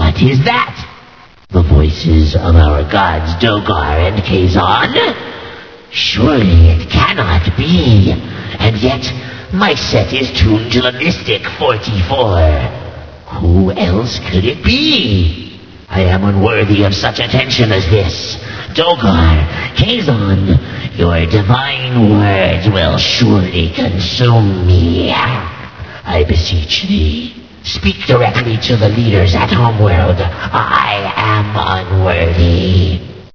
What is that? The voices of our gods Dogar and Kazon? Surely it cannot be. And yet, my set is tuned to the Mystic 44. Who else could it be? I am unworthy of such attention as this. Dogar, Kazon, your divine words will surely consume me. I beseech thee, speak directly to the leaders at Homeworld. I am unworthy.